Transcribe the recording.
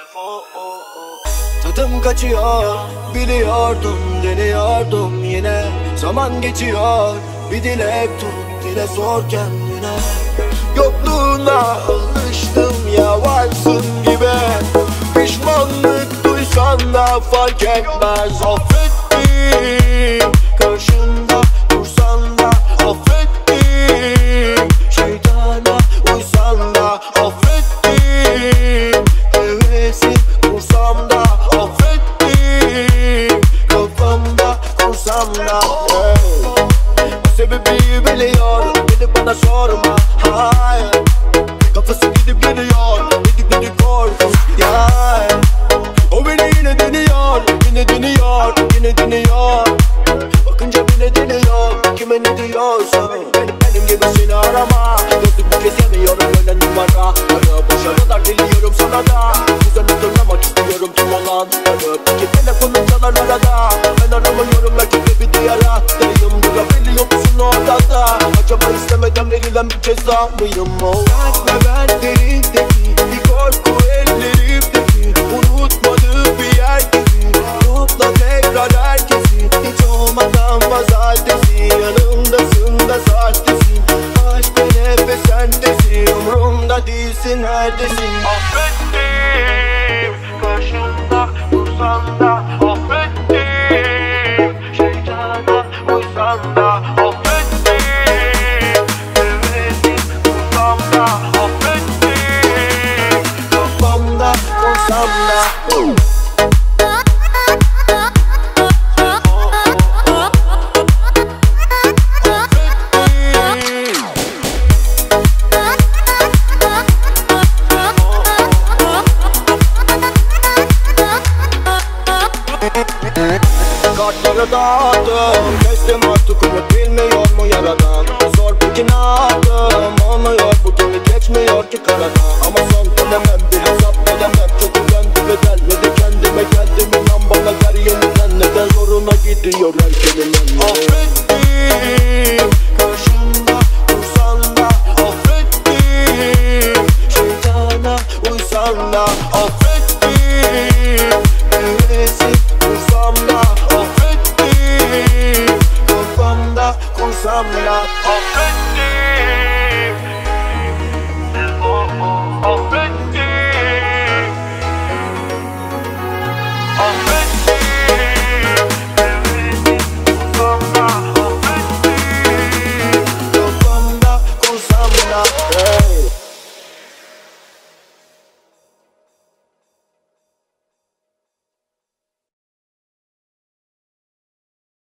Tadım kaçıyor, biliyordum, deniyordum yine. Zaman geçiyor, bir dilek tut, dile sor kendine. Yokluğuna alıştım ya, varsın gibi. Pişmanlık duysan da fark etmez. Affettim, karşında dursan da affettim. Şeytana uysan da affettim. Hevesim dursam da affettim. Kafamda kursam da sebebi biliyor, beni bana sorma, hayır. Kafası gidip gidiyor, dedikleri korkunç, ya. O beni yine deniyor, yine deniyor, yine deniyor. Bakınca bile deniyor, kime ne diyorsun? Benim gibisini arama. Gözlük bu kez yemiyorum öyle numara. Ara boşa kadar diliyorum sana da. Güzel hatırlamak istiyorum tüm olanları. Ki telefonum çalar arada. Ben aramıyorum belki bir diyara. Dayım durabiliyor musun o adada? Acaba istemeden verilen bir ceza mıyım o? Sen ve ben derindeki bir korku ellerimdeki. Unutmadığı bir yer gibi. Topla tekrar herkesi. Hiç olmadan pazartesi. Yanımdasın da sahtesin. Aşk bir nefes sendesi. Umurumda değilsin, neredesin? Affettim, karşımda dursan da affettim. Şeytana uysan da affettim. Hevesim dursam da affettim. Kafamda kursam da kartları dağıttım, kestim artık umut bilmiyor mu yaradan? Zor peki ne yaptım, olmuyor bu gemi geçmiyor ki karadan. Ama son dönemem bir hesap veremem, çok güvendi ve gelmedi kendime geldim. İnan bana der yeniden, neden zoruna gidiyor her kelimen. Affettim, karşımda dursan da affettim. Şeytana uysan da affettim. Hevesim dursam da affettim. Kafamda kursam da affettim.